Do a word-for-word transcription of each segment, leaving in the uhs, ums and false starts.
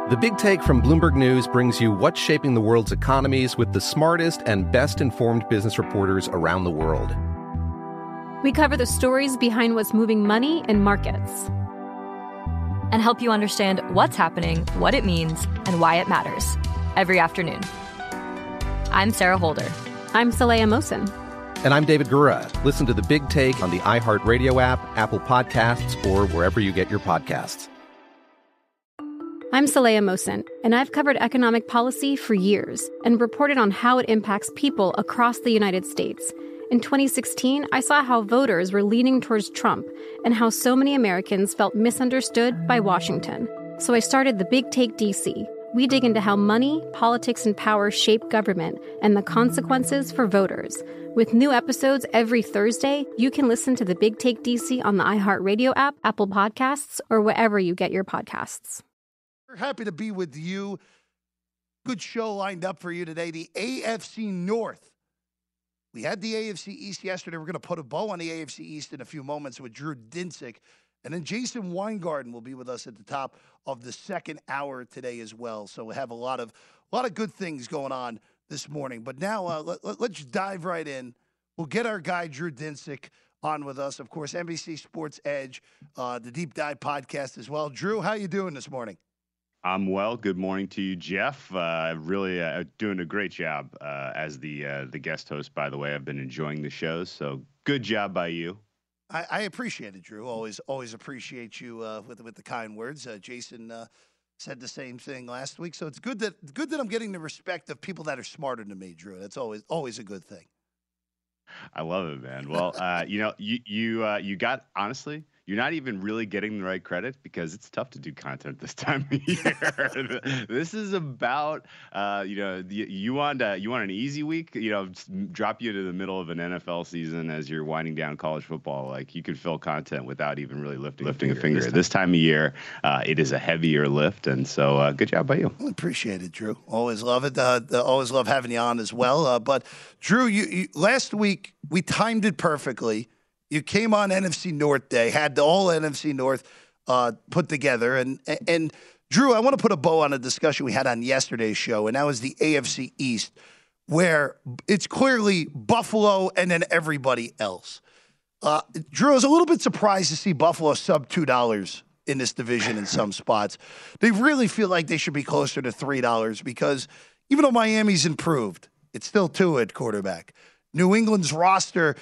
The Big Take from Bloomberg News brings you what's shaping the world's economies with the smartest and best-informed business reporters around the world. We cover the stories behind what's moving money and markets, and help you understand what's happening, what it means, and why it matters every afternoon. I'm Sarah Holder. I'm Saleha Mohsin. And I'm David Gura. Listen to The Big Take on the iHeartRadio app, Apple Podcasts, or wherever you get your podcasts. I'm Saleha Mohsin, and I've covered economic policy for years and reported on how it impacts people across the United States. In twenty sixteen, I saw how voters were leaning towards Trump and how so many Americans felt misunderstood by Washington. So I started The Big Take D C. We dig into how money, politics, and power shape government and the consequences for voters. With new episodes every Thursday, you can listen to The Big Take D C on the iHeartRadio app, Apple Podcasts, or wherever you get your podcasts. We're happy to be with you. Good show lined up for you today. The A F C North. We had the A F C East yesterday. We're going to put a bow on the A F C East in a few moments with Drew Dinsick. And then Jason Weingarten will be with us at the top of the second hour today as well. So we have a lot of a lot of good things going on this morning. But now uh, let, let, let's dive right in. We'll get our guy Drew Dinsick on with us. Of course, N B C Sports Edge, uh, the Deep Dive podcast as well. Drew, how you doing this morning? I'm well. Good morning to you, Jeff. Uh, really uh, doing a great job uh, as the uh, the guest host, by the way. I've been enjoying the shows, so good job by you. I, I appreciate it, Drew. Always always appreciate you uh, with with the kind words. Uh, Jason uh, said the same thing last week, so it's good that good that I'm getting the respect of people that are smarter than me, Drew. That's always always a good thing. I love it, man. Well, uh, you know, you you uh, you got honestly. You're not even really getting the right credit because it's tough to do content this time of year. This is about, uh, you know, the, you want uh, you want an easy week, you know, drop you to the middle of an N F L season as you're winding down college football. Like you could fill content without even really lifting, lifting a finger. This time, this time of year, uh, it is a heavier lift. And so uh, good job by you. I appreciate it, Drew. Always love it. Uh, always love having you on as well. Uh, but Drew, you, you last week we timed it perfectly. You came on N F C North Day, had the whole N F C North uh, put together. And, and Drew, I want to put a bow on a discussion we had on yesterday's show, and that was the A F C East, where it's clearly Buffalo and then everybody else. Uh, Drew, I was a little bit surprised to see Buffalo sub two dollars in this division in some spots. They really feel like they should be closer to three dollars because even though Miami's improved, it's still two at quarterback. New England's roster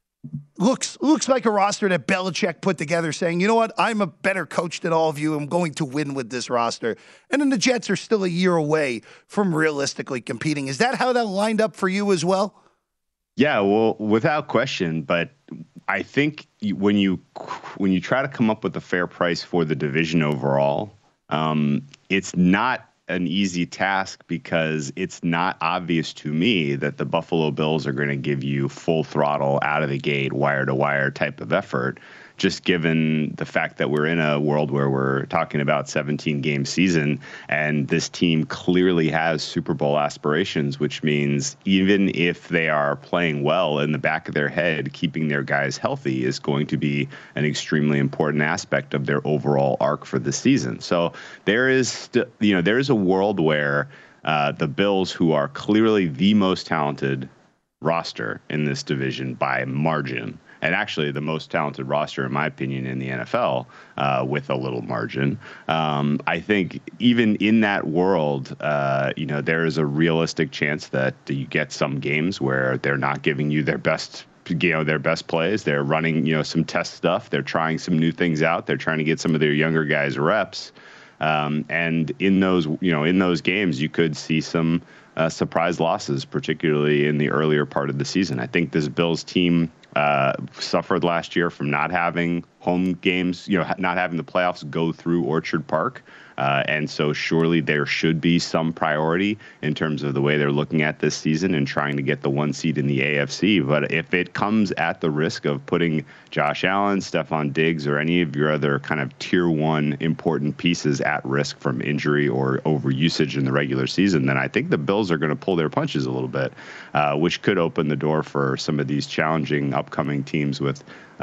Looks looks like a roster that Belichick put together saying, you know what, I'm a better coach than all of you. I'm going to win with this roster. And then the Jets are still a year away from realistically competing. Is that how that lined up for you as well? Yeah, well, without question. But I think when you when you try to come up with a fair price for the division overall, um, it's not an easy task because it's not obvious to me that the Buffalo Bills are going to give you full throttle out of the gate, wire to wire type of effort, just given the fact that we're in a world where we're talking about seventeen game season and this team clearly has Super Bowl aspirations, which means even if they are playing well in the back of their head, keeping their guys healthy is going to be an extremely important aspect of their overall arc for the season. So there is, st- you know, there is a world where uh, the Bills, who are clearly the most talented roster in this division by margin, and actually the most talented roster, in my opinion, in the N F L, uh, with a little margin. Um, I think even in that world, uh, you know, there is a realistic chance that you get some games where they're not giving you their best, you know, their best plays. They're running, you know, some test stuff. They're trying some new things out. They're trying to get some of their younger guys reps. Um, and in those, you know, in those games, you could see some uh, surprise losses, particularly in the earlier part of the season. I think this Bills team uh, suffered last year from not having home games, you know, not having the playoffs go through Orchard Park. Uh, and so surely there should be some priority in terms of the way they're looking at this season and trying to get the one seed in the A F C. But if it comes at the risk of putting Josh Allen, Stephon Diggs, or any of your other kind of tier one important pieces at risk from injury or overusage in the regular season, then I think the Bills are going to pull their punches a little bit, uh, which could open the door for some of these challenging upcoming teams with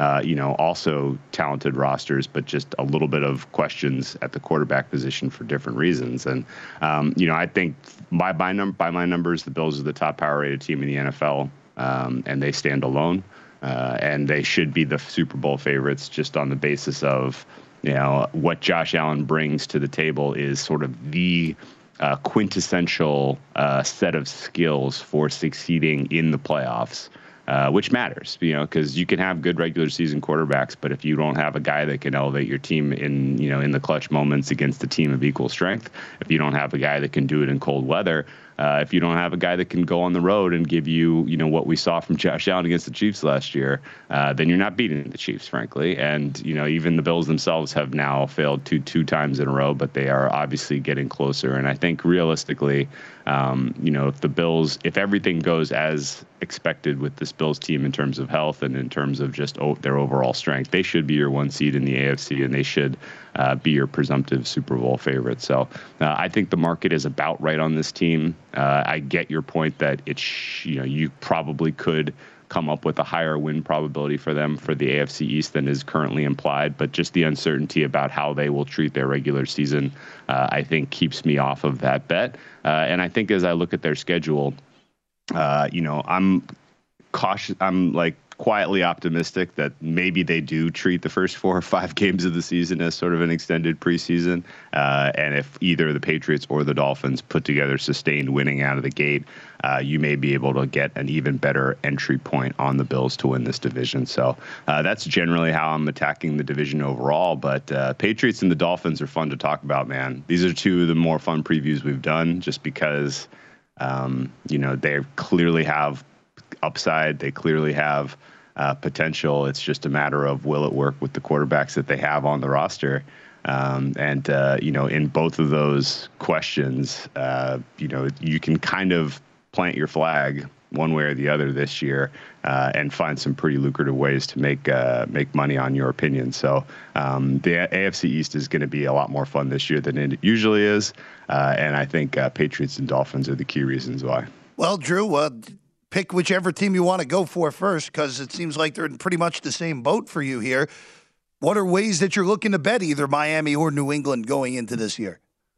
uh, you know, also talented rosters, but just a little bit of questions at the quarterback position for different reasons. And, um, you know, I think by, by, num- by my numbers, the Bills are the top power-rated team in the N F L, um, and they stand alone. Uh, and they should be the Super Bowl favorites just on the basis of, you know, what Josh Allen brings to the table is sort of the uh, quintessential uh, set of skills for succeeding in the playoffs, uh, which matters, you know, because you can have good regular season quarterbacks, but if you don't have a guy that can elevate your team in, you know, in the clutch moments against a team of equal strength, if you don't have a guy that can do it in cold weather, Uh, if you don't have a guy that can go on the road and give you, you know, what we saw from Josh Allen against the Chiefs last year, uh, then you're not beating the Chiefs, frankly. And, you know, even the Bills themselves have now failed two two times in a row, but they are obviously getting closer. And I think realistically, um, you know, if the Bills, if everything goes as expected with this Bills team in terms of health and in terms of just o- their overall strength, they should be your one seed in the A F C, and they should uh, be your presumptive Super Bowl favorite. So uh, I think the market is about right on this team. Uh, I get your point that it's, you know, you probably could come up with a higher win probability for them for the A F C East than is currently implied, but just the uncertainty about how they will treat their regular season, uh, I think keeps me off of that bet. Uh, and I think as I look at their schedule, uh, you know, I'm cautious. I'm like quietly optimistic that maybe they do treat the first four or five games of the season as sort of an extended preseason. Uh, and if either the Patriots or the Dolphins put together sustained winning out of the gate, uh, you may be able to get an even better entry point on the Bills to win this division. So uh, that's generally how I'm attacking the division overall. But uh, Patriots and the Dolphins are fun to talk about, man. These are two of the more fun previews we've done just because, um, you know, they clearly have upside. They clearly have uh, potential. It's just a matter of will it work with the quarterbacks that they have on the roster. Um, and, uh, you know, in both of those questions, uh, you know, you can kind of plant your flag one way or the other this year uh, and find some pretty lucrative ways to make uh, make money on your opinion. So um, the A F C East is going to be a lot more fun this year than it usually is. Uh, and I think uh, Patriots and Dolphins are the key reasons why. Well, Drew, uh, pick whichever team you want to go for first, because it seems like they're in pretty much the same boat for you here. What are ways that you're looking to bet either Miami or New England going into this year?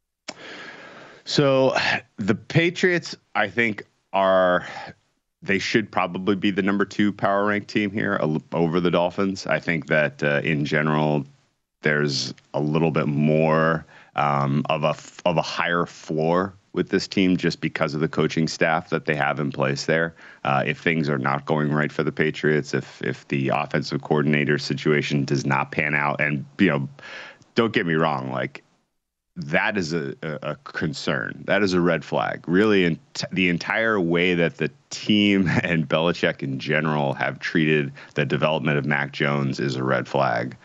So the Patriots, I think, are they should probably be the number two power ranked team here over the Dolphins. I think that uh, in general, there's a little bit more um, of a of a higher floor with this team just because of the coaching staff that they have in place there. Uh, if things are not going right for the Patriots, if if the offensive coordinator situation does not pan out, and, you know, don't get me wrong, like, that is a, a, a concern. That is a red flag. Really, in t- the entire way that the team and Belichick in general have treated the development of Mac Jones is a red flag.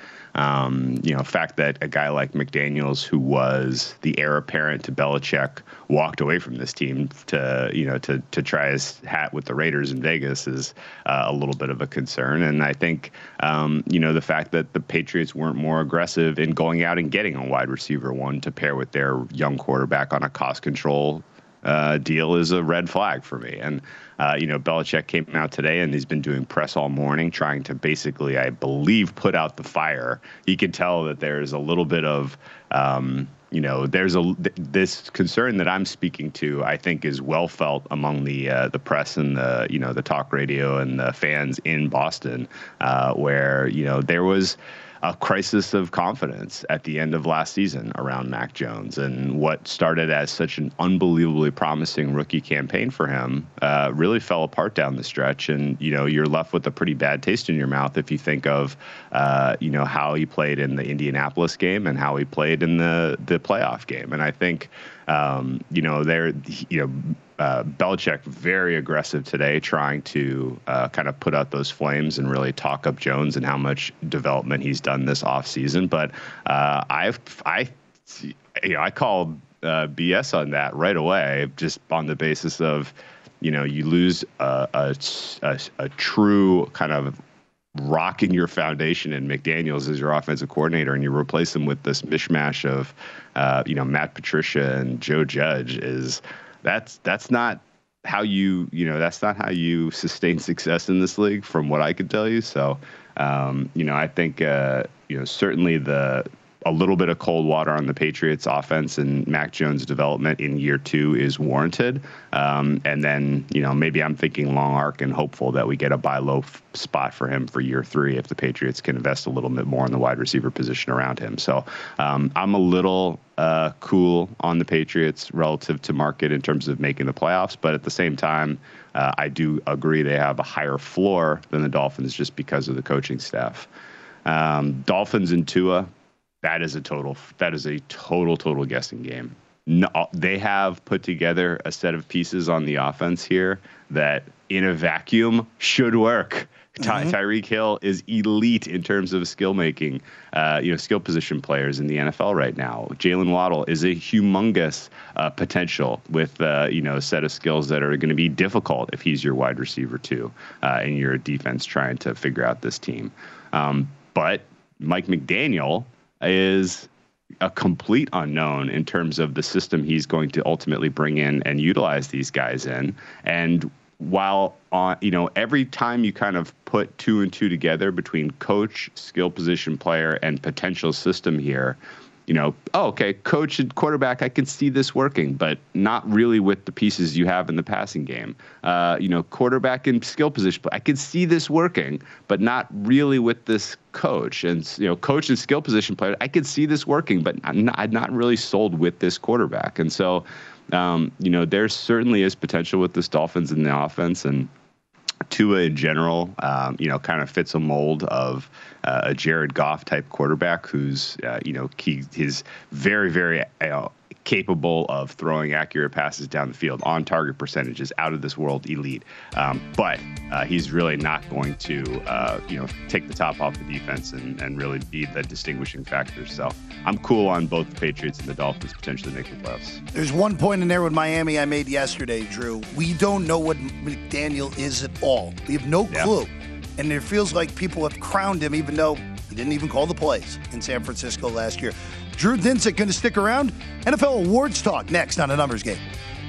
Um, you know, the fact that a guy like McDaniels, who was the heir apparent to Belichick, walked away from this team to, you know, to to try his hat with the Raiders in Vegas is uh, a little bit of a concern. And I think, um, you know, the fact that the Patriots weren't more aggressive in going out and getting a wide receiver one to pair with their young quarterback on a cost control uh, deal is a red flag for me. And, uh, you know, Belichick came out today and he's been doing press all morning trying to basically, I believe, put out the fire. He could tell that there's a little bit of, um, you know, there's a this concern that I'm speaking to, I think, is well felt among the uh, the press and the, you know, the talk radio and the fans in Boston, uh, where, you know, there was a crisis of confidence at the end of last season around Mac Jones, and what started as such an unbelievably promising rookie campaign for him uh, really fell apart down the stretch. And, you know, you're left with a pretty bad taste in your mouth if you think of, uh, you know, how he played in the Indianapolis game and how he played in the, the playoff game. And I think, um, you know, there, you know, Uh, Belichick very aggressive today, trying to uh, kind of put out those flames and really talk up Jones and how much development he's done this offseason. But uh, I, I, you know, I call uh, B S on that right away, just on the basis of, you know, you lose a, a, a, a true kind of rock in your foundation and McDaniels as your offensive coordinator, and you replace him with this mishmash of, uh, you know, Matt Patricia and Joe Judge is. That's that's not how you, you know, that's not how you sustain success in this league, from what I could tell you. So Um, you know, I think, uh, you know, certainly the a little bit of cold water on the Patriots offense and Mac Jones' development in year two is warranted. Um, and then, you know, maybe I'm thinking long arc and hopeful that we get a buy low f- spot for him for year three if the Patriots can invest a little bit more in the wide receiver position around him. So um, I'm a little uh, cool on the Patriots relative to market in terms of making the playoffs. But at the same time, uh, I do agree they have a higher floor than the Dolphins just because of the coaching staff. Um, Dolphins and Tua. That is a total. That is a total, total guessing game. No, they have put together a set of pieces on the offense here that, in a vacuum, should work. Mm-hmm. Ty- Tyreek Hill is elite in terms of skill making, uh, you know, skill position players in the N F L right now. Jalen Waddle is a humongous uh, potential with, uh, you know, a set of skills that are going to be difficult if he's your wide receiver too, uh, and you're a defense trying to figure out this team. Um, but Mike McDaniel is a complete unknown in terms of the system he's going to ultimately bring in and utilize these guys in. And while on, you know, every time you kind of put two and two together between coach, skill position player, and potential system here, you know, oh, okay, coach and quarterback, I can see this working, but not really with the pieces you have in the passing game. Uh, you know, quarterback and skill position, I can see this working, but not really with this coach. And, you know, coach and skill position player, I can see this working, but I'm not, I'm not really sold with this quarterback. And so, um, you know, there certainly is potential with this Dolphins in the offense, and Tua in general, um, you know, kind of fits a mold of uh, a Jared Goff type quarterback who's, uh, you know, he, he's very, very uh, capable of throwing accurate passes down the field, on target percentages, out of this world elite. Um, but uh, he's really not going to, uh, you know, take the top off the defense and, and really be the distinguishing factor. So I'm cool on both the Patriots and the Dolphins potentially making the playoffs. There's one point in there with Miami I made yesterday, Drew. We don't know what McDaniel is at all. We have no clue. Yeah. And it feels like people have crowned him, even though he didn't even call the plays in San Francisco last year. Drew Dinsick going to stick around. N F L Awards Talk next on A Numbers Game.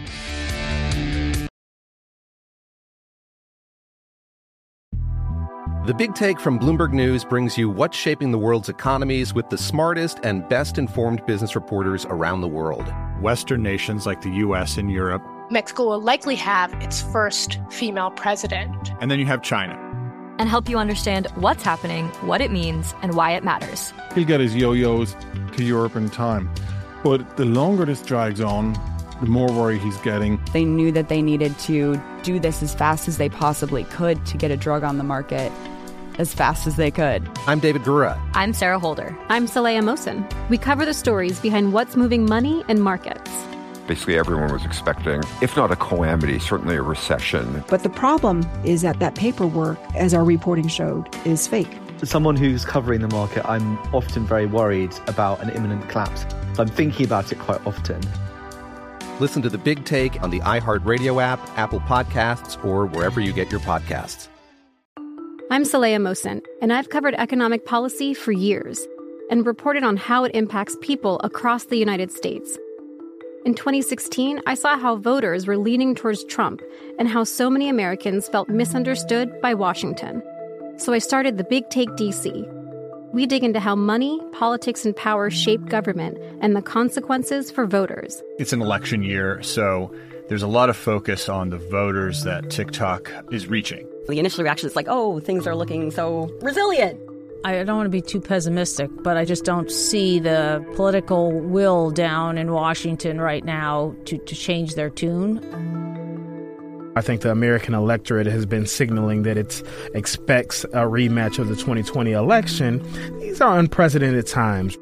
The Big Take from Bloomberg News brings you what's shaping the world's economies with the smartest and best-informed business reporters around the world. Western nations like the U S and Europe. Mexico will likely have its first female president. And then you have China. And help you understand what's happening, what it means, and why it matters. He'll get his yo-yos to Europe in time. But the longer this drags on, the more worry he's getting. They knew that they needed to do this as fast as they possibly could to get a drug on the market as fast as they could. I'm David Gura. I'm Sarah Holder. I'm Saleha Mohsin. We cover the stories behind what's moving money and markets. Basically, everyone was expecting, if not a calamity, certainly a recession. But the problem is that that paperwork, as our reporting showed, is fake. As someone who's covering the market, I'm often very worried about an imminent collapse. So I'm thinking about it quite often. Listen to The Big Take on the iHeartRadio app, Apple Podcasts, or wherever you get your podcasts. I'm Saleha Mohsin, and I've covered economic policy for years and reported on how it impacts people across the United States. In twenty sixteen, I saw how voters were leaning towards Trump and how so many Americans felt misunderstood by Washington. So I started The Big Take D C. We dig into how money, politics, and power shape government and the consequences for voters. It's an election year, so there's a lot of focus on the voters that TikTok is reaching. The initial reaction is like, oh, things are looking so resilient. I don't want to be too pessimistic, but I just don't see the political will down in Washington right now to, to change their tune. I think the American electorate has been signaling that it expects a rematch of the twenty twenty election. These are unprecedented times.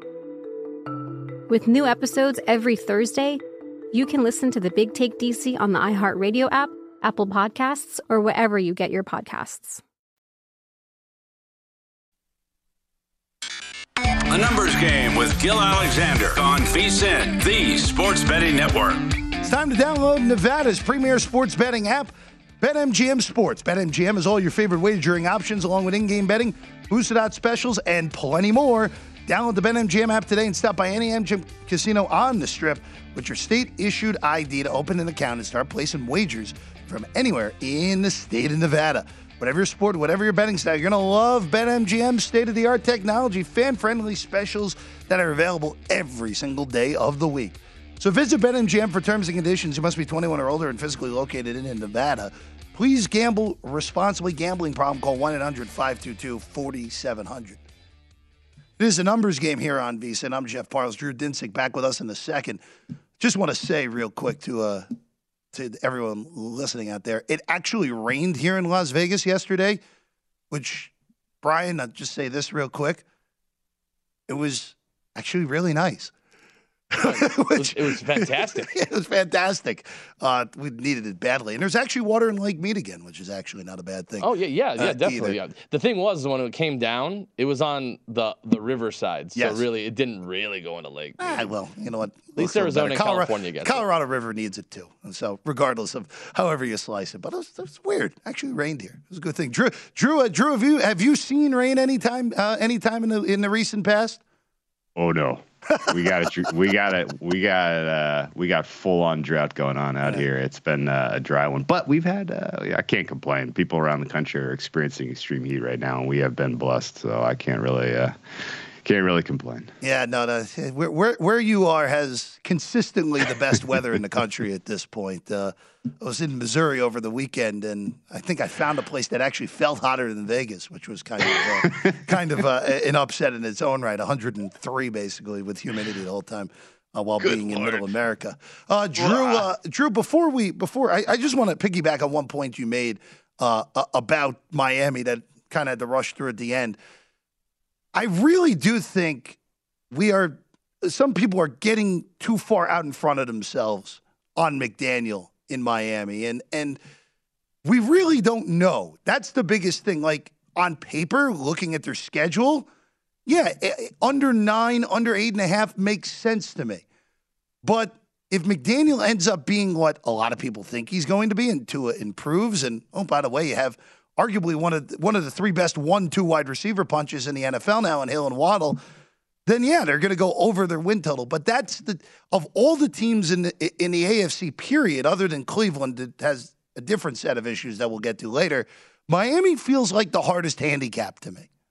With new episodes every Thursday, you can listen to The Big Take D C on the iHeartRadio app, Apple Podcasts, or wherever you get your podcasts. A Numbers Game with Gil Alexander on VSiN, the sports betting network. It's time to download Nevada's premier sports betting app, BetMGM Sports. BetMGM has all your favorite wagering options along with in-game betting, boosted odds specials, and plenty more. Download the BetMGM app today and stop by any M G M casino on the Strip with your state-issued I D to open an account and start placing wagers from anywhere in the state of Nevada. Whatever your sport, whatever your betting style, you're going to love BetMGM's state-of-the-art technology, fan-friendly specials that are available every single day of the week. So visit BetMGM for terms and conditions. You must be twenty-one or older and physically located in Nevada. Please gamble responsibly. Gambling problem, call one eight hundred five two two four seven zero zero. It is a numbers game here on VSiN. I'm Jeff Parles. Drew Dinsick back with us in a second. Just want to say real quick to uh, to everyone listening out there, it actually rained here in Las Vegas yesterday, which, Brian, I'll just say this real quick. It was actually really nice. it, was, it was fantastic. It was fantastic. Uh, we needed it badly. And there's actually water in Lake Mead again, which is actually not a bad thing. Oh, yeah, yeah, yeah, uh, definitely. Yeah. The thing was, when it came down, it was on the, the riverside. So yes. really, it didn't really go into Lake Mead. Ah, well, you know what? At least Arizona and Colorado, California gets Colorado it. River needs it too. And so regardless of however you slice it. But it was, it was weird. Actually rained here. It was a good thing. Drew, Drew, uh, Drew have, you, have you seen rain anytime, uh, anytime in the, in the recent past? Oh, no. we got it. We got it. We got uh, we got full on drought going on out yeah. here. It's been uh, a dry one, but we've had. Uh, I can't complain. People around the country are experiencing extreme heat right now, and we have been blessed. So I can't really uh, can't really complain. Yeah, no, no. Where where, where you are has consistently the best weather in the country at this point. Uh, I was in Missouri over the weekend, and I think I found a place that actually felt hotter than Vegas, which was kind of uh, kind of uh, an upset in its own right. one hundred three basically with humidity the whole time uh, while Good being Lord. in Middle America. Uh, Drew, uh, Drew, before we before I, I just want to piggyback on one point you made uh, about Miami that kind of had to rush through at the end. I really do think we are. Some people are getting too far out in front of themselves on McDaniel in Miami. And and we really don't know. That's the biggest thing. Like on paper, looking at their schedule, yeah, under nine, under eight and a half makes sense to me. But if McDaniel ends up being what a lot of people think he's going to be and Tua improves, and oh, by the way, you have arguably one of the, one of the three best one two wide receiver punches in the N F L now in Hill and Waddle, then yeah, they're going to go over their win total. But that's the of all the teams in the in the A F C period, other than Cleveland, that has a different set of issues that we'll get to later. Miami feels like the hardest handicap to me.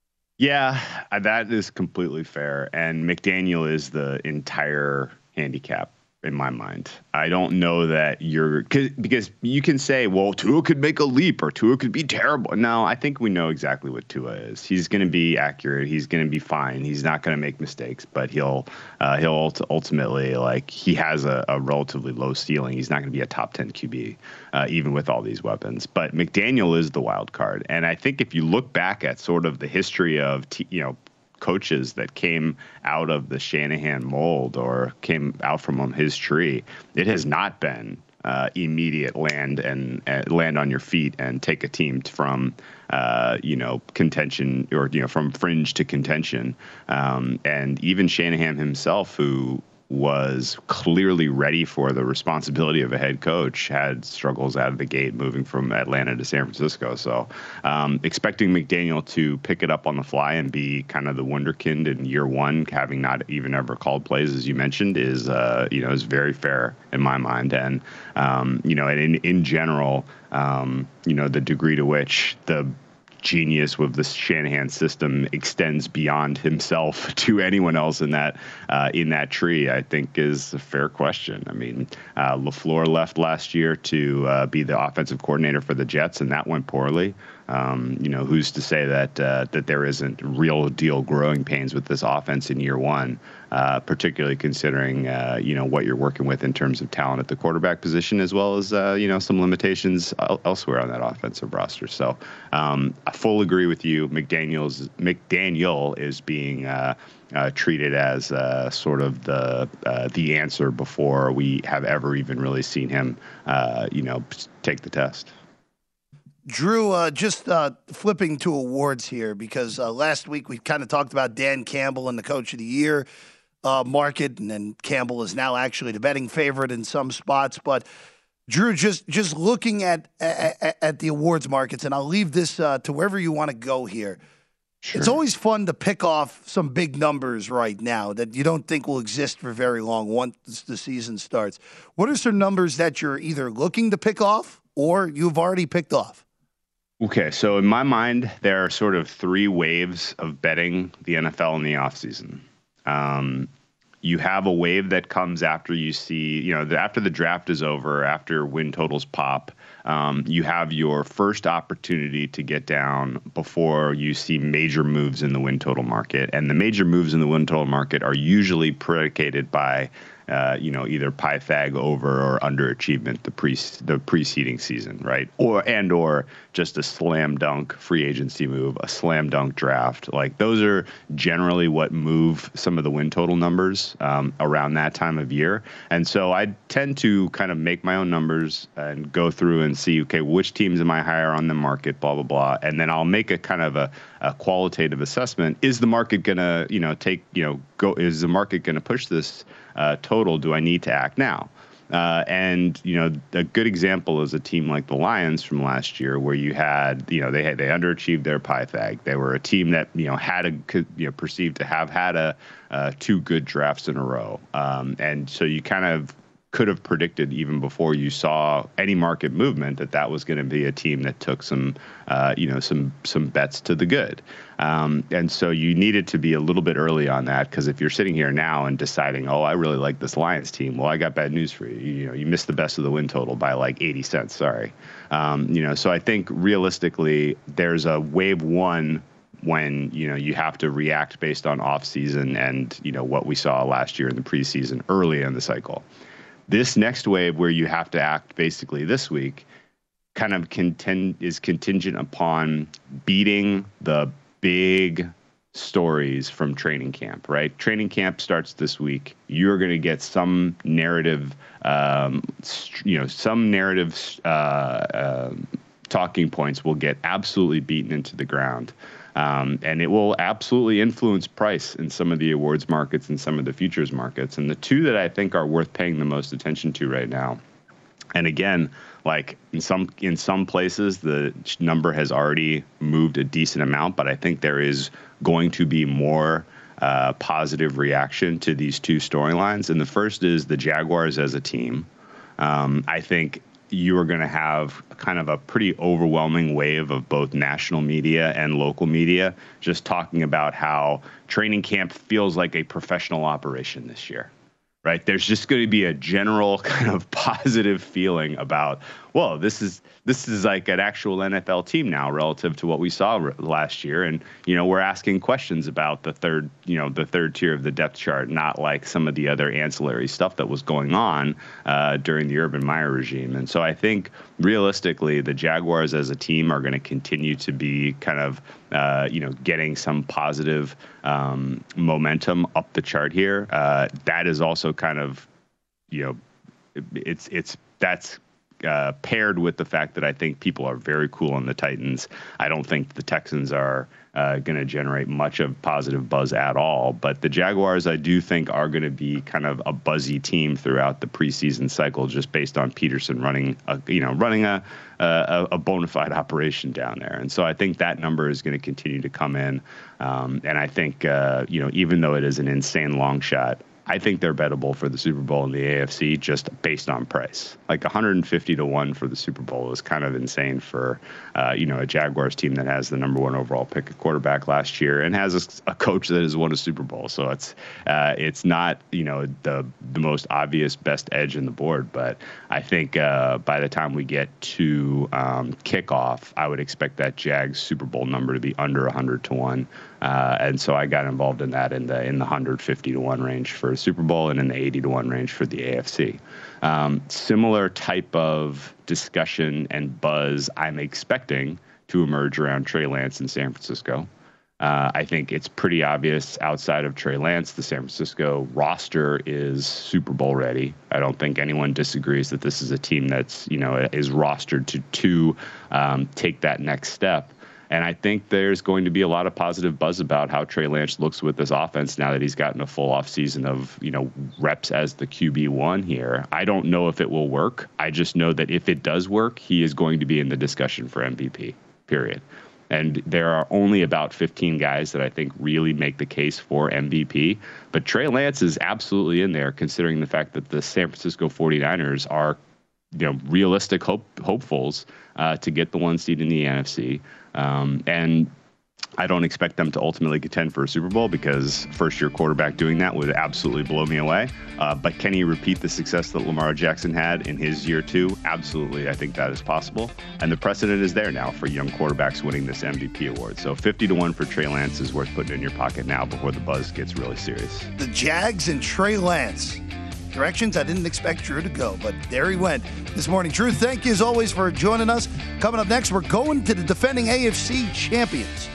Yeah, that is completely fair. And McDaniel is the entire handicap in my mind. I don't know that you're cause, because you can say, well, Tua could make a leap or Tua could be terrible. No, I think we know exactly what Tua is. He's going to be accurate. He's going to be fine. He's not going to make mistakes, but he'll uh, he'll ultimately, like, he has a, a relatively low ceiling. He's not going to be a top ten Q B, uh, even with all these weapons. But McDaniel is the wild card. And I think if you look back at sort of the history of, t- you know, coaches that came out of the Shanahan mold or came out from his tree, it has not been uh, immediate land and uh, land on your feet and take a team from, uh, you know, contention or, you know, from fringe to contention. Um, and even Shanahan himself, who was clearly ready for the responsibility of a head coach, had struggles out of the gate moving from Atlanta to San Francisco. So um, expecting McDaniel to pick it up on the fly and be kind of the wunderkind in year one, having not even ever called plays, as you mentioned, is, uh, you know, is very fair in my mind. And, um, you know, and in, in general, um, you know, the degree to which the genius with the Shanahan system extends beyond himself to anyone else in that uh, in that tree, I think is a fair question. I mean, uh, LaFleur left last year to uh, be the offensive coordinator for the Jets, and that went poorly. Um, you know, who's to say that uh, that there isn't real deal growing pains with this offense in year one, uh, particularly considering, uh, you know, what you're working with in terms of talent at the quarterback position, as well as, uh, you know, some limitations elsewhere on that offensive roster. So um, I fully agree with you. McDaniel's McDaniel is being uh, uh, treated as uh, sort of the uh, the answer before we have ever even really seen him, uh, you know, take the test. Drew, uh, just uh, flipping to awards here, because uh, last week we kind of talked about Dan Campbell and the Coach of the Year uh, market, and then Campbell is now actually the betting favorite in some spots. But Drew, just just looking at at, at the awards markets, and I'll leave this uh, to wherever you want to go here. Sure. It's always fun to pick off some big numbers right now that you don't think will exist for very long once the season starts. What are some numbers that you're either looking to pick off or you've already picked off? Okay, so in my mind, there are sort of three waves of betting the N F L in the offseason. Um, you have a wave that comes after you see, you know, the, after the draft is over, after win totals pop, um, you have your first opportunity to get down before you see major moves in the win total market. And the major moves in the win total market are usually predicated by Uh, you know, either Pythag over or underachievement the pre the preceding season, right? Or and or just a slam dunk free agency move, a slam dunk draft. Like those are generally what move some of the win total numbers um, around that time of year. And so I tend to kind of make my own numbers and go through and see, okay, which teams am I higher on the market, blah blah blah, and then I'll make a kind of a, a qualitative assessment. Is the market gonna, you know, take, you know, go? Is the market gonna push this Uh, total? Do I need to act now? Uh, and, you know, a good example is a team like the Lions from last year, where you had, you know, they had, they underachieved their Pythag. They were a team that, you know, had a, you know, perceived to have had a uh, two good drafts in a row. Um, and so you kind of could have predicted even before you saw any market movement that that was going to be a team that took some, uh, you know, some some bets to the good. Um, and so you needed to be a little bit early on that, because if you're sitting here now and deciding, oh, I really like this Lions team, well, I got bad news for you. You know, you missed the best of the win total by like eighty cents. Sorry. Um, you know, so I think realistically, there's a wave one when, you know, you have to react based on off season and, you know, what we saw last year in the preseason early in the cycle. This next wave, where you have to act basically this week, kind of contend is contingent upon beating the big stories from training camp, right? Training camp starts this week. You're going to get some narrative, um, you know, some narrative uh, uh, talking points will get absolutely beaten into the ground. Um, and it will absolutely influence price in some of the awards markets and some of the futures markets. And the two that I think are worth paying the most attention to right now, and again, like in some in some places, the number has already moved a decent amount, but I think there is going to be more uh, positive reaction to these two storylines. And the first is the Jaguars as a team. Um, I think you are going to have kind of a pretty overwhelming wave of both national media and local media just talking about how training camp feels like a professional operation this year, right? There's just going to be a general kind of positive feeling about, well, this is this is like an actual N F L team now relative to what we saw r- last year. And, you know, we're asking questions about the third, you know, the third tier of the depth chart, not like some of the other ancillary stuff that was going on uh, during the Urban Meyer regime. And so I think realistically, the Jaguars as a team are going to continue to be kind of, uh, you know, getting some positive um, momentum up the chart here. Uh, that is also kind of, you know, it's it's that's. Uh, paired with the fact that I think people are very cool on the Titans. I don't think the Texans are uh, going to generate much of positive buzz at all. But the Jaguars, I do think, are going to be kind of a buzzy team throughout the preseason cycle, just based on Peterson running, a, you know, running a, a a bona fide operation down there. And so I think that number is going to continue to come in. Um, and I think, uh, you know, even though it is an insane long shot, I think they're bettable for the Super Bowl in the A F C just based on price. Like one hundred fifty to one for the Super Bowl is kind of insane for, uh, you know, a Jaguars team that has the number one overall pick at quarterback last year and has a, a coach that has won a Super Bowl. So it's uh, it's not, you know, the the most obvious best edge in the board. But I think uh, by the time we get to um, kickoff, I would expect that Jags Super Bowl number to be under one hundred to one. Uh, and so I got involved in that in the in the one hundred fifty to one range for Super Bowl and in the eighty to one range for the A F C. Um, similar type of discussion and buzz I'm expecting to emerge around Trey Lance in San Francisco. Uh, I think it's pretty obvious outside of Trey Lance, the San Francisco roster is Super Bowl ready. I don't think anyone disagrees that this is a team that's, you know, is rostered to, to um, take that next step. And I think there's going to be a lot of positive buzz about how Trey Lance looks with this offense now that he's gotten a full off season of, you know, reps as the Q B one here. I don't know if it will work. I just know that if it does work, he is going to be in the discussion for M V P, period. And there are only about fifteen guys that I think really make the case for M V P. But Trey Lance is absolutely in there, considering the fact that the San Francisco forty-niners are you know, realistic hope hopefuls uh, to get the one seed in the N F C. Um, and I don't expect them to ultimately contend for a Super Bowl because first-year quarterback doing that would absolutely blow me away. Uh, but can he repeat the success that Lamar Jackson had in his year two? Absolutely, I think that is possible. And the precedent is there now for young quarterbacks winning this M V P award. So fifty to one for Trey Lance is worth putting in your pocket now before the buzz gets really serious. The Jags and Trey Lance. Directions I didn't expect Drew to go, but there he went this morning. Drew, thank you as always for joining us. Coming up next, we're going to the defending A F C champions.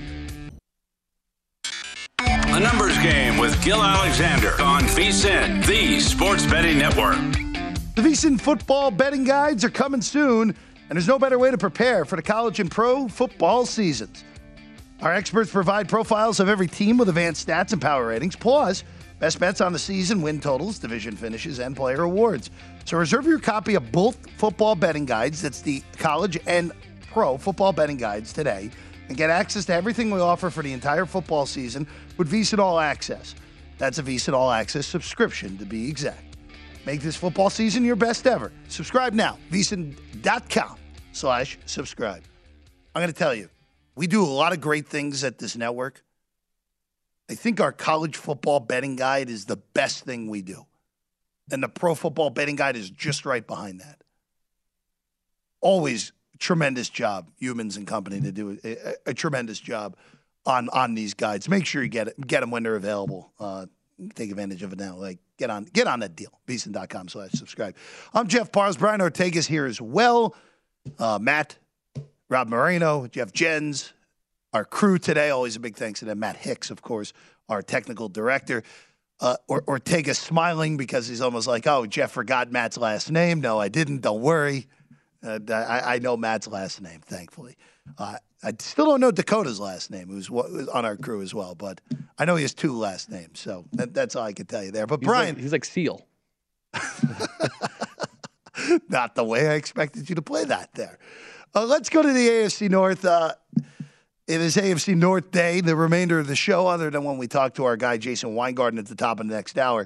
A numbers game with Gil Alexander on VSiN, the sports betting network. The VSiN football betting guides are coming soon, and there's no better way to prepare for the college and pro football seasons. Our experts provide profiles of every team with advanced stats and power ratings, plus best bets on the season, win totals, division finishes, and player awards. So reserve your copy of both football betting guides. That's the college and pro football betting guides today, and get access to everything we offer for the entire football season with VSiN All Access. That's a VSiN All Access subscription, to be exact. Make this football season your best ever. Subscribe now, VSiN.com slash subscribe. I'm going to tell you, we do a lot of great things at this network. I think our college football betting guide is the best thing we do. And the pro football betting guide is just right behind that. Always tremendous job, Humans and Company, to do a, a, a tremendous job on on these guides. Make sure you get it, get them when they're available. Uh, take advantage of it now. Like get on get on that deal. VSiN.com slash subscribe. I'm Jeff Parles. Brian Ortega's here as well. Uh, Matt, Rob Moreno, Jeff Jens, our crew today. Always a big thanks to them. Matt Hicks, of course, our technical director. Uh, or, Ortega's smiling because he's almost like, oh, Jeff forgot Matt's last name. No, I didn't. Don't worry. Uh, I, I know Matt's last name, thankfully. Uh, I still don't know Dakota's last name, who's on our crew as well, but I know he has two last names, so that, that's all I can tell you there. But he's Brian, like, he's like Seal. Not the way I expected you to play that there. Uh, let's go to the A F C North. Uh, it is A F C North Day, the remainder of the show, other than when we talk to our guy Jason Weingarten at the top of the next hour.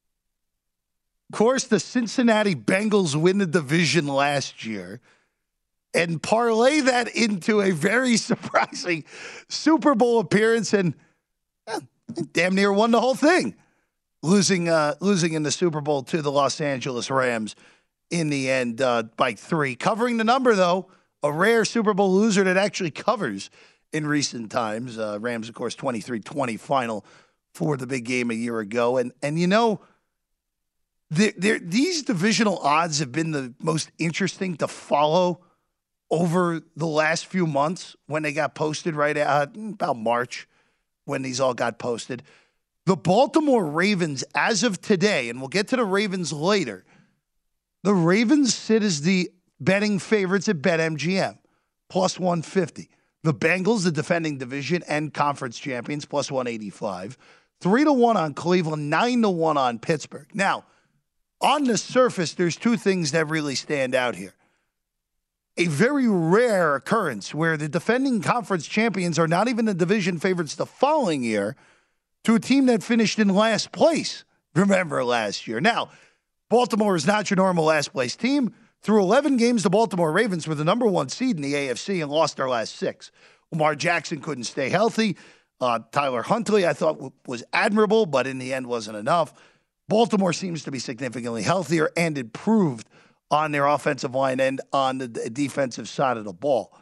Of course, the Cincinnati Bengals win the division last year and parlay that into a very surprising Super Bowl appearance and eh, damn near won the whole thing, losing uh, losing in the Super Bowl to the Los Angeles Rams in the end uh, by three. Covering the number, though, a rare Super Bowl loser that actually covers in recent times. Uh, Rams, of course, twenty-three twenty final for the big game a year ago. And, and you know, they're, they're, these divisional odds have been the most interesting to follow over the last few months when they got posted right at about March when these all got posted. The Baltimore Ravens, as of today, and we'll get to the Ravens later, the Ravens sit as the betting favorites at BetMGM, plus one fifty. The Bengals, the defending division and conference champions, plus one eighty-five. Three to one on Cleveland, nine to one on Pittsburgh. Now, on the surface, there's two things that really stand out here. A very rare occurrence where the defending conference champions are not even the division favorites the following year to a team that finished in last place, remember, last year. Now, Baltimore is not your normal last place team. Through eleven games, the Baltimore Ravens were the number one seed in the A F C and lost their last six. Lamar Jackson couldn't stay healthy. Uh, Tyler Huntley, I thought, w- was admirable, but in the end wasn't enough. Baltimore seems to be significantly healthier and improved on their offensive line and on the d- defensive side of the ball.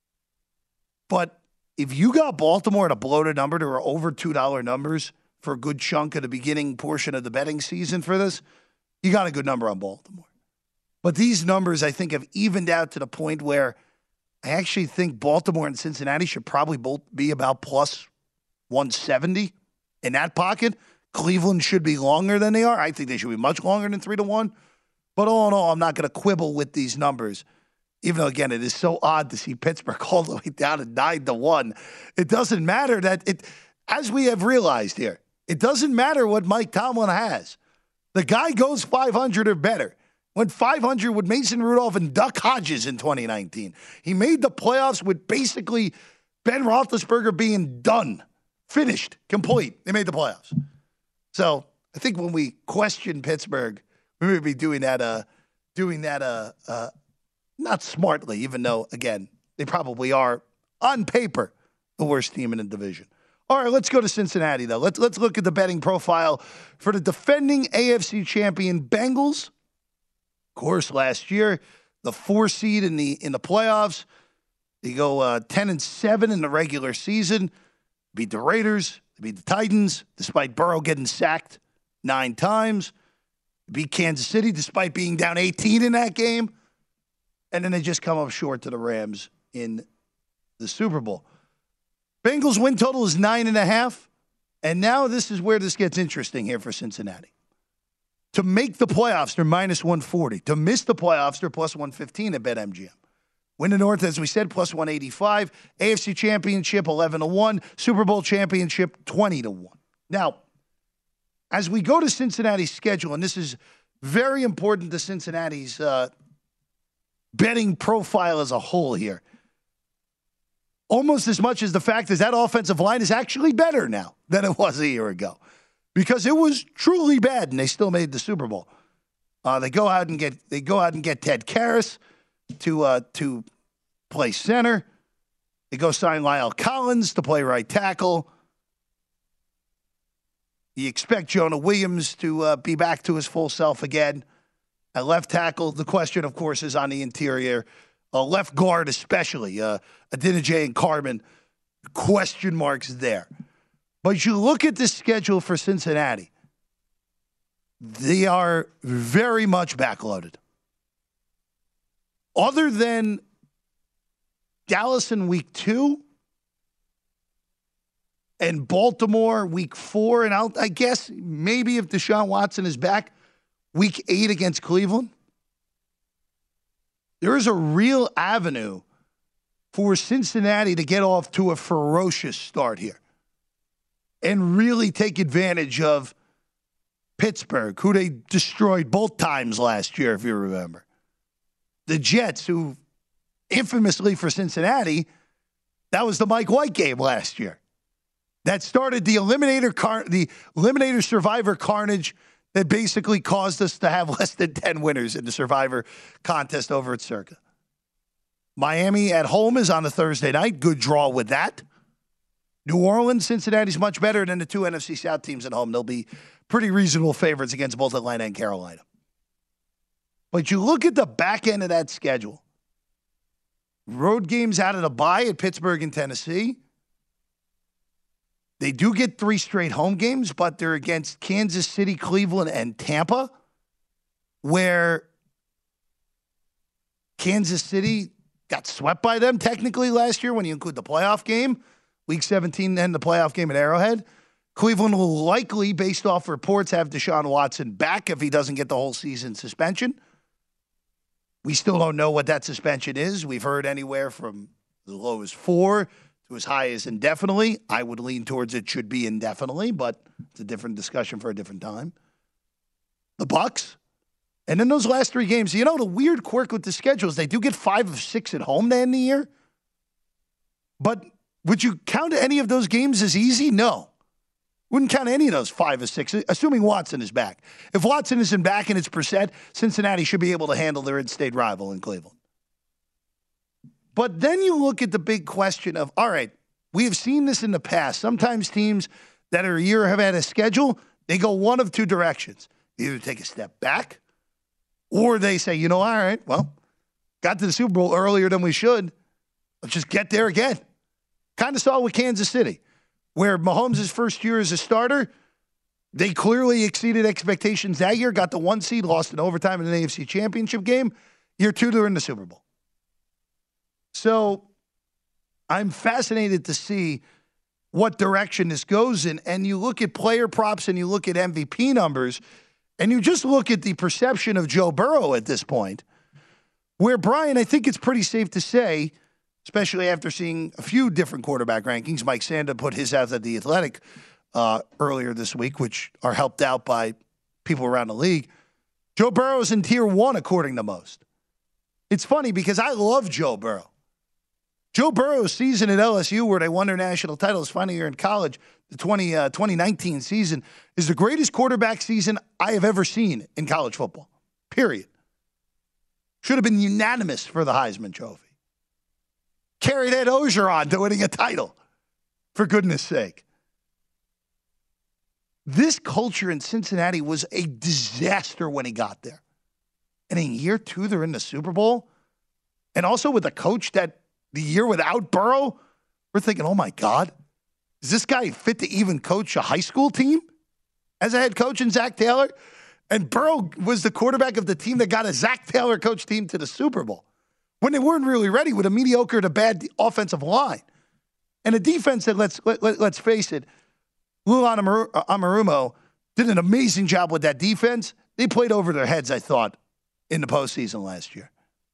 But if you got Baltimore at a bloated number, there were over two dollar numbers for a good chunk of the beginning portion of the betting season for this, you got a good number on Baltimore. But these numbers, I think, have evened out to the point where I actually think Baltimore and Cincinnati should probably both be about plus one seventy in that pocket. Cleveland should be longer than they are. I think they should be much longer than three to one. But all in all, I'm not going to quibble with these numbers, even though, again, it is so odd to see Pittsburgh all the way down to nine to one. It doesn't matter that it, as we have realized here, it doesn't matter what Mike Tomlin has. The guy goes five hundred or better. Went five hundred with Mason Rudolph and Duck Hodges in twenty nineteen. He made the playoffs with basically Ben Roethlisberger being done, finished, complete. They made the playoffs. So I think when we question Pittsburgh, we may be doing that uh, doing that uh, uh, not smartly, even though, again, they probably are, on paper, the worst team in the division. All right, let's go to Cincinnati, though. Let's, let's look at the betting profile for the defending A F C champion Bengals. Of course, last year, the four seed in the in the playoffs. They go uh, ten and seven in the regular season. Beat the Raiders. They beat the Titans, despite Burrow getting sacked nine times. Beat Kansas City, despite being down eighteen in that game. And then they just come up short to the Rams in the Super Bowl. Bengals win total is nine and a half. And now this is where this gets interesting here for Cincinnati. To make the playoffs, they're minus one forty. To miss the playoffs, they're plus one fifteen at BetMGM. Win the North, as we said, plus one eighty-five. A F C Championship, eleven to one. Super Bowl Championship, twenty to one. Now, as we go to Cincinnati's schedule, and this is very important to Cincinnati's uh, betting profile as a whole here, almost as much as the fact is that offensive line is actually better now than it was a year ago, because it was truly bad, and they still made the Super Bowl. Uh, they go out and get they go out and get Ted Karras to uh, to play center. They go sign Lyle Collins to play right tackle. You expect Jonah Williams to uh, be back to his full self again. At left tackle, the question, of course, is on the interior. Uh, left guard especially. Uh, Adinajay and Carmen, question marks there. But you look at the schedule for Cincinnati, they are very much backloaded. Other than Dallas in week two and Baltimore week four, and I'll, I guess maybe if Deshaun Watson is back, week eight against Cleveland, there is a real avenue for Cincinnati to get off to a ferocious start here and really take advantage of Pittsburgh, who they destroyed both times last year, if you remember. The Jets, who infamously for Cincinnati, that was the Mike White game last year. That started the Eliminator car- the Eliminator Survivor carnage that basically caused us to have less than ten winners in the Survivor contest over at Circa. Miami at home is on a Thursday night. Good draw with that. New Orleans, Cincinnati's much better than the two N F C South teams at home. They'll be pretty reasonable favorites against both Atlanta and Carolina. But you look at the back end of that schedule. Road games out of the bye at Pittsburgh and Tennessee. They do get three straight home games, but they're against Kansas City, Cleveland, and Tampa, where Kansas City got swept by them technically last year when you include the playoff game, Week seventeen, and the playoff game at Arrowhead. Cleveland will likely, based off reports, have Deshaun Watson back if he doesn't get the whole season suspension. We still don't know what that suspension is. We've heard anywhere from as low as four to as high as indefinitely. I would lean towards it should be indefinitely, but it's a different discussion for a different time. The Bucks. And then those last three games, you know, the weird quirk with the schedule is they do get five of six at home to end the year. But would you count any of those games as easy? No. Wouldn't count any of those five or six, assuming Watson is back. If Watson isn't back and it's Brissett, Cincinnati should be able to handle their in-state rival in Cleveland. But then you look at the big question of, all right, we have seen this in the past. Sometimes teams that are a year have had a schedule, they go one of two directions. They either take a step back or they say, you know, all right, well, got to the Super Bowl earlier than we should. Let's just get there again. Kind of saw it with Kansas City, where Mahomes' first year as a starter, they clearly exceeded expectations that year, got the one seed, lost in overtime in an A F C Championship game. Year two, they're in the Super Bowl. So I'm fascinated to see what direction this goes in. And you look at player props and you look at M V P numbers, and you just look at the perception of Joe Burrow at this point, where, Brian, I think it's pretty safe to say, especially after seeing a few different quarterback rankings. Mike Sanda put his out at The Athletic uh, earlier this week, which are helped out by people around the league. Joe Burrow is in tier one, according to most. It's funny because I love Joe Burrow. Joe Burrow's season at L S U, where they won their national title his final year in college, the twenty, uh, twenty nineteen season, is the greatest quarterback season I have ever seen in college football, period. Should have been unanimous for the Heisman Trophy. Carried Ed Ogeron to winning a title, for goodness sake. This culture in Cincinnati was a disaster when he got there. And in year two, they're in the Super Bowl. And also with a coach that the year without Burrow, we're thinking, oh my God, is this guy fit to even coach a high school team as a head coach in Zach Taylor? And Burrow was the quarterback of the team that got a Zach Taylor coach team to the Super Bowl when they weren't really ready with a mediocre to bad offensive line. And a defense that, let's let, let, let's face it, Lou Anarumo did an amazing job with that defense. They played over their heads, I thought, in the postseason last year.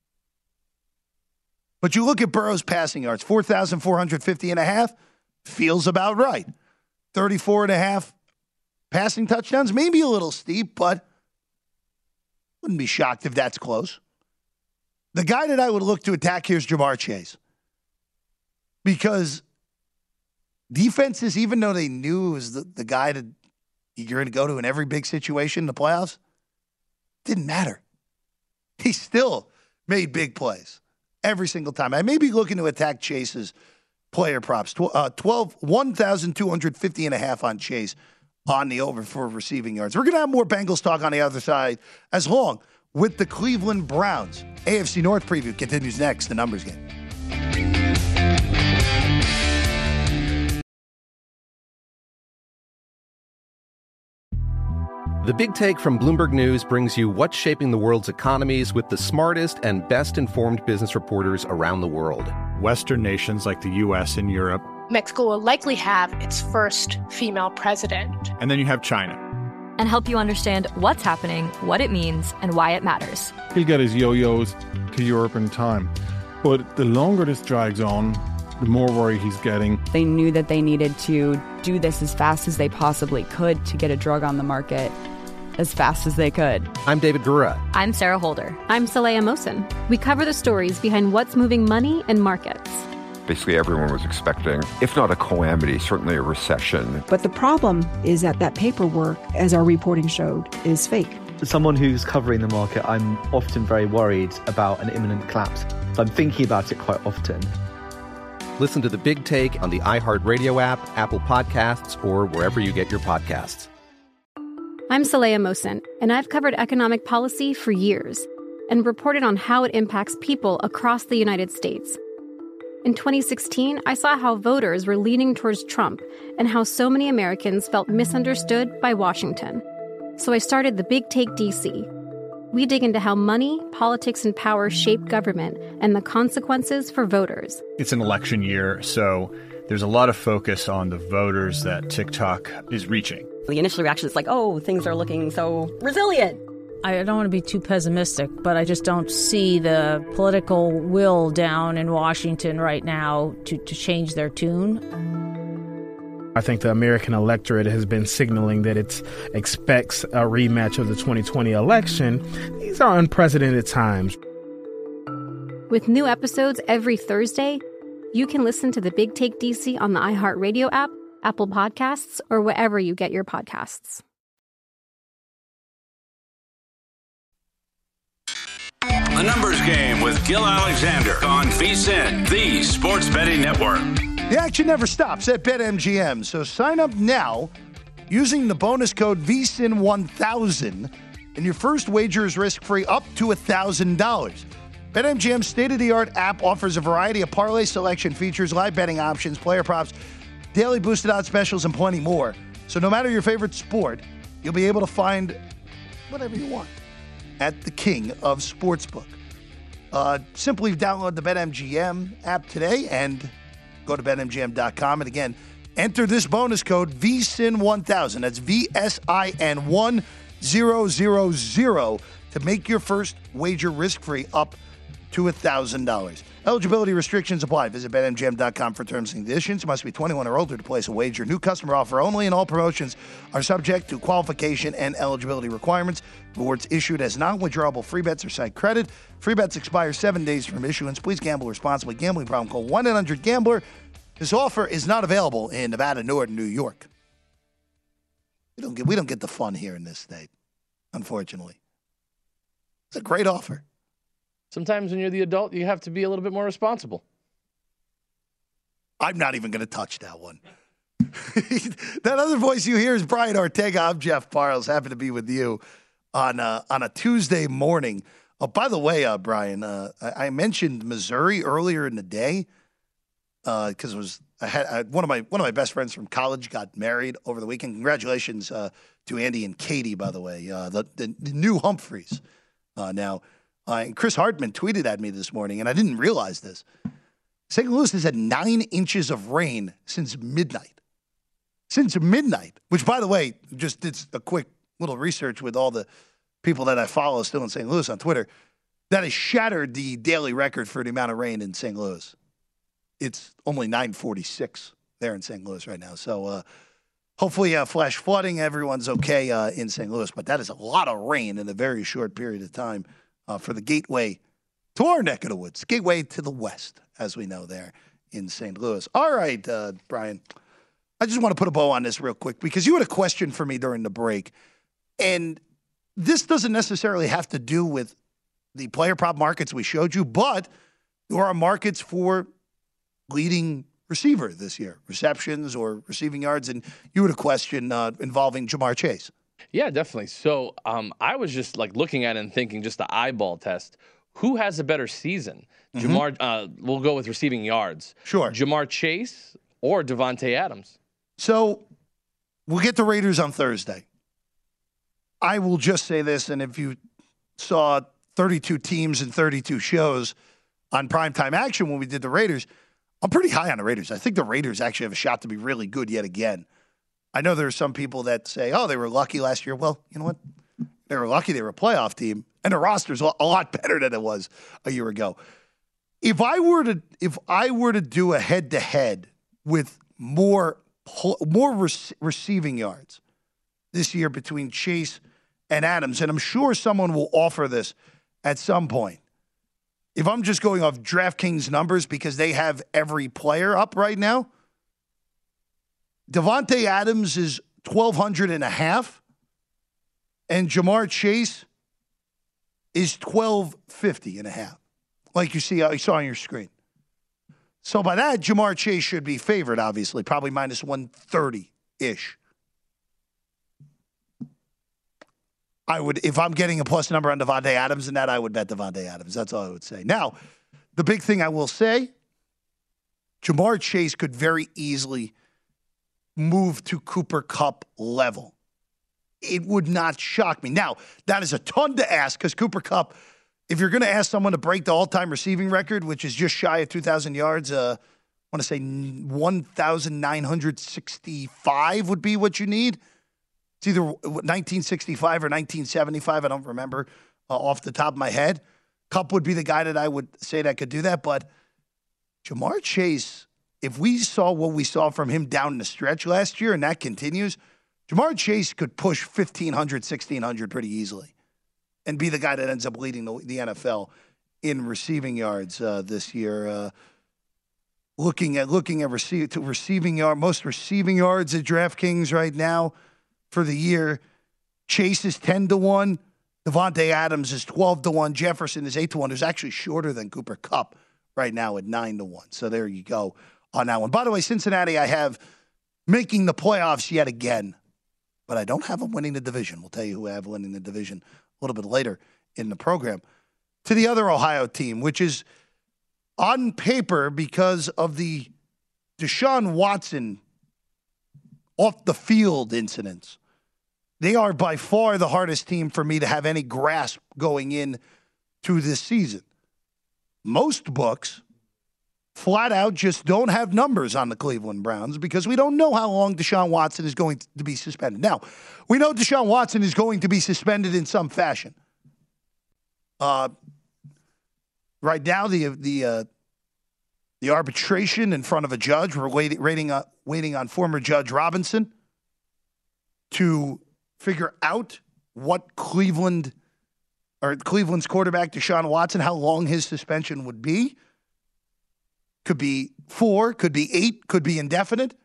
But you look at Burrow's passing yards, four thousand four hundred fifty and a half, feels about right. thirty-four and a half passing touchdowns, maybe a little steep, but wouldn't be shocked if that's close. The guy that I would look to attack here is Jamar Chase. Because defenses, even though they knew it was the, the guy that you're going to go to in every big situation in the playoffs, didn't matter. He still made big plays every single time. I may be looking to attack Chase's player props. Uh, twelve, one thousand two hundred fifty and a half on Chase on the over for receiving yards. We're going to have more Bengals talk on the other side as long with the Cleveland Browns. A F C North preview continues next, the numbers game. The Big Take from Bloomberg News brings you what's shaping the world's economies with the smartest and best-informed business reporters around the world. Western nations like the U S and Europe. Mexico will likely have its first female president. And then you have China. And help you understand what's happening, what it means, and why it matters. He'll get his yo-yos to Europe in time. But the longer this drags on, the more worry he's getting. They knew that they needed to do this as fast as they possibly could to get a drug on the market as fast as they could. I'm David Gura. I'm Sarah Holder. I'm Saleha Mohsin. We cover the stories behind what's moving money and markets. Basically, everyone was expecting, if not a calamity, certainly a recession. But the problem is that that paperwork, as our reporting showed, is fake. As someone who's covering the market, I'm often very worried about an imminent collapse. So I'm thinking about it quite often. Listen to The Big Take on the iHeartRadio app, Apple Podcasts, or wherever you get your podcasts. I'm Saleha Mohsin, and I've covered economic policy for years and reported on how it impacts people across the United States. In twenty sixteen, I saw how voters were leaning towards Trump and how so many Americans felt misunderstood by Washington. So I started The Big Take D C. We dig into how money, politics, and power shape government and the consequences for voters. It's an election year, so there's a lot of focus on the voters that TikTok is reaching. The initial reaction is like, oh, things are looking so resilient. I don't want to be too pessimistic, but I just don't see the political will down in Washington right now to, to change their tune. I think the American electorate has been signaling that it expects a rematch of the twenty twenty election. These are unprecedented times. With new episodes every Thursday, you can listen to The Big Take D C on the iHeartRadio app, Apple Podcasts, or wherever you get your podcasts. The Numbers Game with Gil Alexander on VSiN, the sports betting network. The action never stops at BetMGM, so sign up now using the bonus code V S I N one thousand, and your first wager is risk-free up to one thousand dollars. BetMGM's state-of-the-art app offers a variety of parlay selection features, live betting options, player props, daily boosted odds specials, and plenty more. So no matter your favorite sport, you'll be able to find whatever you want at the king of sportsbook. Uh, simply download the BetMGM app today and go to bet M G M dot com. And again, enter this bonus code V S I N one thousand. That's V S I N one thousand to make your first wager risk-free up to one thousand dollars. Eligibility restrictions apply. Visit bet M G M dot com for terms and conditions. Must be twenty-one or older to place a wager. New customer offer only, and all promotions are subject to qualification and eligibility requirements. Rewards issued as non-withdrawable free bets or site credit. Free bets expire seven days from issuance. Please gamble responsibly. Gambling problem, call one eight hundred gambler. This offer is not available in Nevada, nor New York. We don't get we don't get the fun here in this state, unfortunately. It's a great offer. sometimes when you're the adult, you have to be a little bit more responsible. I'm not even going to touch that one. That other voice you hear is Brian Ortega. I'm Jeff Parles. Happy to be with you on uh, on a Tuesday morning. Oh, by the way, uh, Brian, uh, I, I mentioned Missouri earlier in the day because uh, it was I had I, one of my one of my best friends from college got married over the weekend. Congratulations uh, to Andy and Katie, by the way, uh, the, the the new Humphreys. Uh, now, uh, and Chris Hartman tweeted at me this morning, and I didn't realize this. Saint Louis has had nine inches of rain since midnight. Since midnight, which, by the way, just did a quick little research with all the people that I follow still in Saint Louis on Twitter, that has shattered the daily record for the amount of rain in Saint Louis. It's only nine forty-six there in Saint Louis right now. So uh, hopefully uh, flash flooding, everyone's okay uh, in Saint Louis. But that is a lot of rain in a very short period of time uh, for the gateway to our neck of the woods, gateway to the west, as we know there in Saint Louis. All right, uh, Brian. I just want to put a bow on this real quick because you had a question for me during the break. And this doesn't necessarily have to do with the player prop markets we showed you, but there are markets for leading receiver this year, receptions or receiving yards. And you had a question uh, involving Ja'Marr Chase. Yeah, definitely. So um, I was just like looking at it and thinking just the eyeball test. Who has a better season? Mm-hmm. Ja'Marr, uh, we'll go with receiving yards. Sure. Ja'Marr Chase or Devontae Adams? So we'll get the Raiders on Thursday. I will just say this, and if you saw thirty-two teams and thirty-two shows on Primetime Action when we did the Raiders, I'm pretty high on the Raiders. I think the Raiders actually have a shot to be really good yet again. I know there are some people that say, oh, they were lucky last year. Well, you know what? They were lucky they were a playoff team, and the roster's a lot better than it was a year ago. If I were to, if I were to do a head-to-head with more more rec- receiving yards this year between Chase and Adams, and I'm sure someone will offer this at some point. If I'm just going off DraftKings numbers because they have every player up right now, Devontae Adams is twelve hundred and a half, and Ja'Marr Chase is twelve fifty and a half, like you see, you saw on your screen. So by that, Ja'Marr Chase should be favored, obviously, probably minus one thirty-ish. I would, if I'm getting a plus number on Devontae Adams and that, I would bet Devontae Adams. That's all I would say. Now, the big thing I will say, Ja'Marr Chase could very easily move to Cooper Kupp level. It would not shock me. Now, that is a ton to ask because Cooper Kupp, if you're going to ask someone to break the all-time receiving record, which is just shy of two thousand yards, uh, I want to say one thousand nine hundred sixty-five would be what you need. It's either nineteen sixty-five or nineteen seventy-five. I don't remember uh, off the top of my head. Kupp would be the guy that I would say that could do that. But Ja'Marr Chase, if we saw what we saw from him down the stretch last year and that continues, Ja'Marr Chase could push fifteen hundred, sixteen hundred pretty easily and be the guy that ends up leading the, the N F L in receiving yards uh, this year. Uh, looking at looking at receive, to receiving yard, most receiving yards at DraftKings right now for the year, Chase is ten to one, Devontae Adams is twelve to one, Jefferson is eight to one. Who's actually shorter than Cooper Kupp right now at nine to one. So there you go on that one. By the way, Cincinnati, I have making the playoffs yet again, but I don't have them winning the division. We'll tell you who I have winning the division a little bit later in the program. To the other Ohio team, which is on paper because of the Deshaun Watson off the field incidents. They are by far the hardest team for me to have any grasp going in to this season. Most books flat out just don't have numbers on the Cleveland Browns because we don't know how long Deshaun Watson is going to be suspended. Now, we know Deshaun Watson is going to be suspended in some fashion. Uh, right now, the the uh, the arbitration in front of a judge, we're waiting, waiting, uh, waiting on former Judge Robinson to figure out what Cleveland or Cleveland's quarterback, Deshaun Watson, how long his suspension would be. Could be four, could be eight, could be indefinite.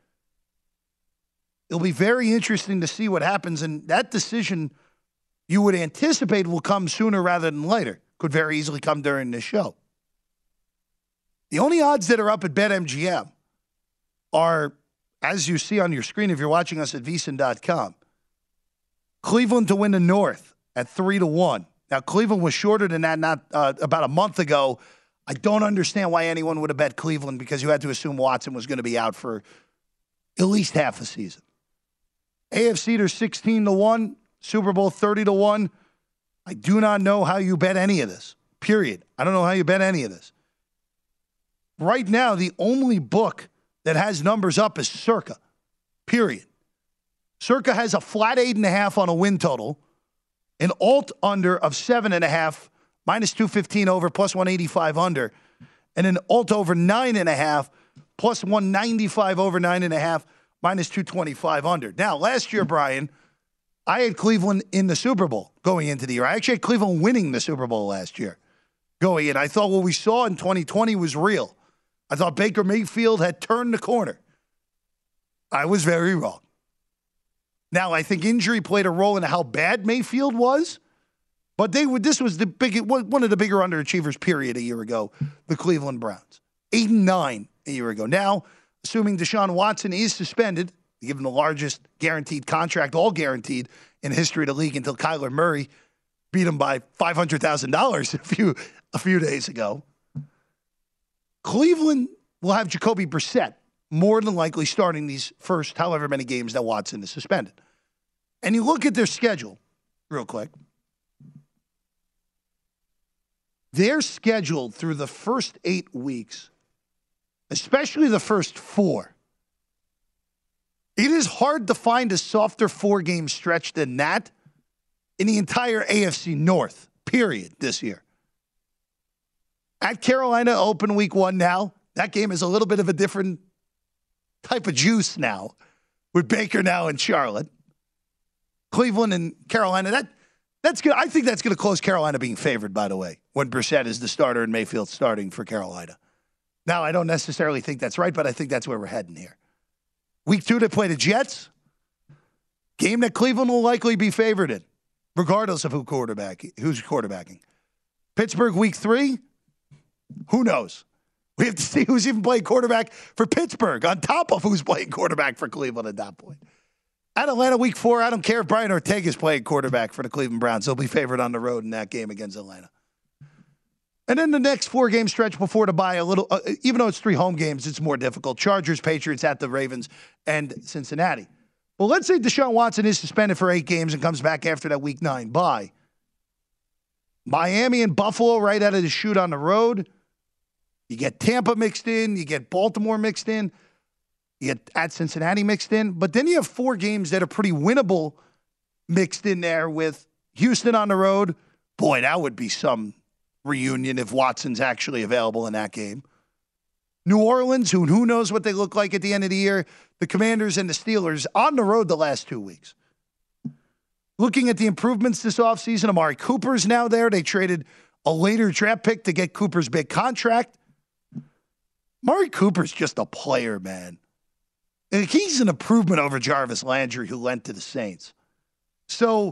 It'll be very interesting to see what happens, and that decision you would anticipate will come sooner rather than later. could very easily come during this show. The only odds that are up at BetMGM are, as you see on your screen if you're watching us at V S I N dot com, Cleveland to win the North at three to one. Now, Cleveland was shorter than that not uh, about a month ago. I don't understand why anyone would have bet Cleveland because you had to assume Watson was going to be out for at least half a season. A F C, they're sixteen to one. Super Bowl thirty to one. I do not know how you bet any of this, period. I don't know how you bet any of this. Right now, the only book that has numbers up is Circa, period. Circa has a flat eight and a half on a win total, an alt under of seven and a half, minus two fifteen over, plus one eighty-five under, and an alt over nine and a half, plus one ninety-five over nine and a half, minus two twenty-five under. Now, last year, Brian, I had Cleveland in the Super Bowl going into the year. I actually had Cleveland winning the Super Bowl last year going in. I thought what we saw in twenty twenty was real. I thought Baker Mayfield had turned the corner. I was very wrong. Now, I think injury played a role in how bad Mayfield was, but they would. This was the big, one of the bigger underachievers, period, a year ago, the Cleveland Browns. Eight and nine a year ago. Now, assuming Deshaun Watson is suspended, given the largest guaranteed contract, all guaranteed, in the history of the league until Kyler Murray beat him by five hundred thousand dollars a few, a few days ago. Cleveland will have Jacoby Brissett more than likely starting these first however many games that Watson is suspended. And you look at their schedule real quick. They're scheduled through the first eight weeks, especially the first four. It is hard to find a softer four-game stretch than that in the entire A F C North, period, this year. At Carolina, open week one now. That game is a little bit of a different type of juice now with Baker now in Charlotte. Cleveland and Carolina, that that's good. I think that's going to close Carolina being favored, by the way, when Brissett is the starter and Mayfield starting for Carolina. Now, I don't necessarily think that's right, but I think that's where we're heading here. Week two, they play the Jets. Game that Cleveland will likely be favored in, regardless of who quarterback, who's quarterbacking. Pittsburgh, week three. Who knows? We have to see who's even playing quarterback for Pittsburgh on top of who's playing quarterback for Cleveland at that point. At Atlanta, week four, I don't care if Brian Ortega is playing quarterback for the Cleveland Browns. They'll be favored on the road in that game against Atlanta. And then the next four-game stretch before to buy a little, uh, even though it's three home games, it's more difficult. Chargers, Patriots at the Ravens, and Cincinnati. Well, let's say Deshaun Watson is suspended for eight games and comes back after that week nine bye. Miami and Buffalo right out of the chute on the road. You get Tampa mixed in. You get Baltimore mixed in. You get at Cincinnati mixed in. But then you have four games that are pretty winnable mixed in there with Houston on the road. Boy, that would be some reunion if Watson's actually available in that game. New Orleans, who, who knows what they look like at the end of the year. The Commanders and the Steelers on the road the last two weeks. Looking at the improvements this offseason, Amari Cooper's now there. They traded a later draft pick to get Cooper's big contract. Amari Cooper's just a player, man. And he's an improvement over Jarvis Landry, who went to the Saints. So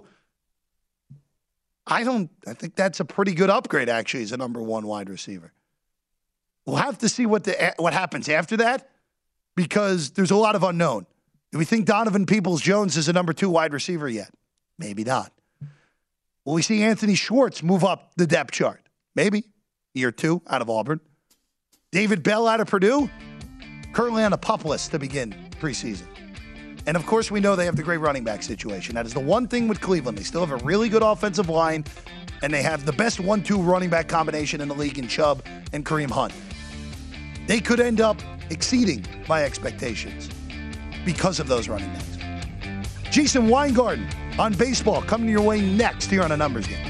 I don't. I think that's a pretty good upgrade, actually, as a number one wide receiver. We'll have to see what the what happens after that, because there's a lot of unknown. Do we think Donovan Peoples-Jones is a number two wide receiver yet? Maybe not. Will we see Anthony Schwartz move up the depth chart? Maybe. Year two out of Auburn. David Bell out of Purdue, currently on a PUP list to begin preseason. And, of course, we know they have the great running back situation. That is the one thing with Cleveland. They still have a really good offensive line, and they have the best one two running back combination in the league in Chubb and Kareem Hunt. They could end up exceeding my expectations because of those running backs. Jason Weingarten on baseball coming your way next here on A Numbers Game.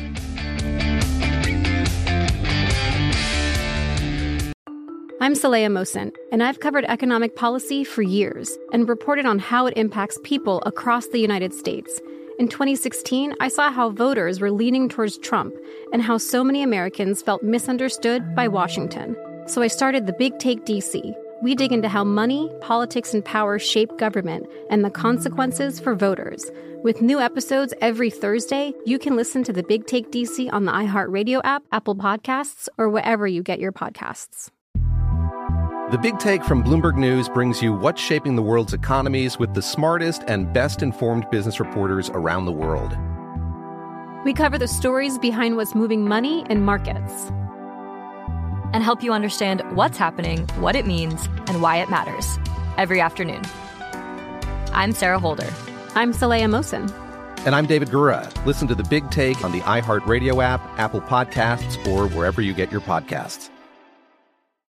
I'm Saleha Mohsin, and I've covered economic policy for years and reported on how it impacts people across the United States. In twenty sixteen, I saw how voters were leaning towards Trump and how so many Americans felt misunderstood by Washington. So I started The Big Take D C, we dig into how money, politics, and power shape government and the consequences for voters. With new episodes every Thursday, you can listen to The Big Take D C on the iHeartRadio app, Apple Podcasts, or wherever you get your podcasts. The Big Take from Bloomberg News brings you what's shaping the world's economies with the smartest and best-informed business reporters around the world. We cover the stories behind what's moving money and markets, and help you understand what's happening, what it means, and why it matters every afternoon. I'm Sarah Holder. I'm Saleha Mohsin. And I'm David Gura. Listen to The Big Take on the iHeartRadio app, Apple Podcasts, or wherever you get your podcasts.